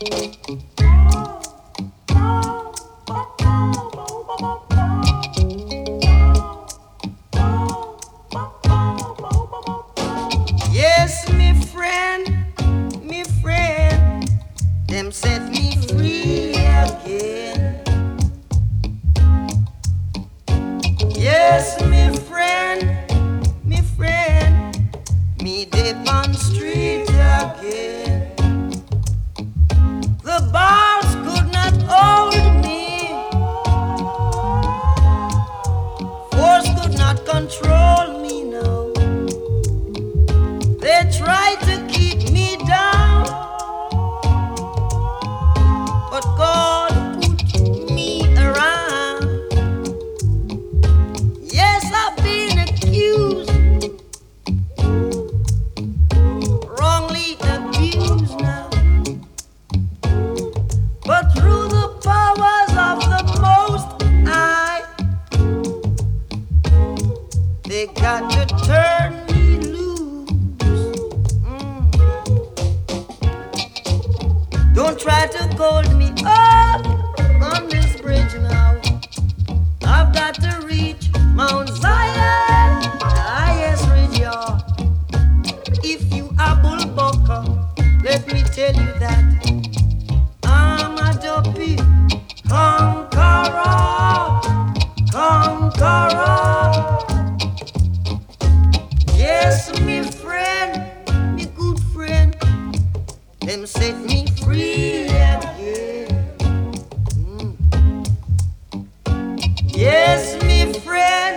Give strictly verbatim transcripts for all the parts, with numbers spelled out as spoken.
Yes, me friend, me friend, them set me free again. Yes, me friend, me friend, me dip on street again. The bars could not hold me, force could not control me now. They tried to keep me down, but God put me around. Yes, I've been accused, wrongly abused now, but through the powers of the Most High, they got to turn me loose. Mm. Don't try to hold me up on this bridge now. I've got to reach Mount Zion. Ah, yes, Regia. If you are Bull Bucker, let me tell you that I'm a dopey conqueror, conqueror. Yes, me friend, me good friend, them set me free again. Mm. Yes, me friend,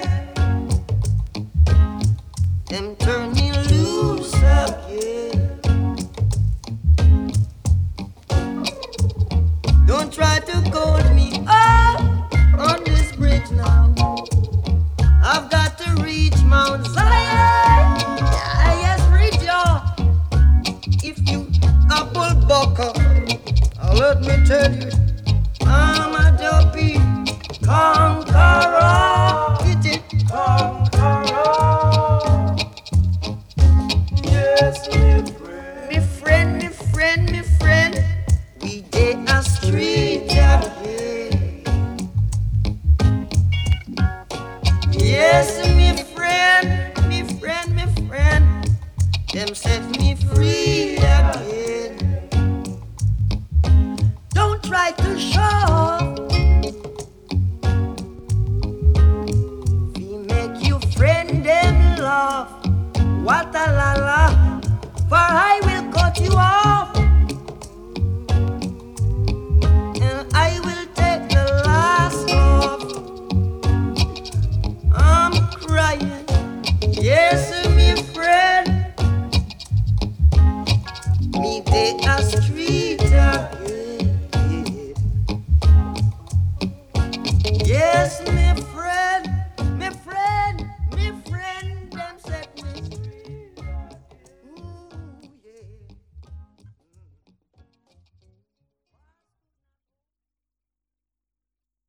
them turn me loose again. Don't try to hold me up on this bridge now. I've got to reach Mount Zion. Ah, yes, reach ya. If you apple bucker, uh, let me tell you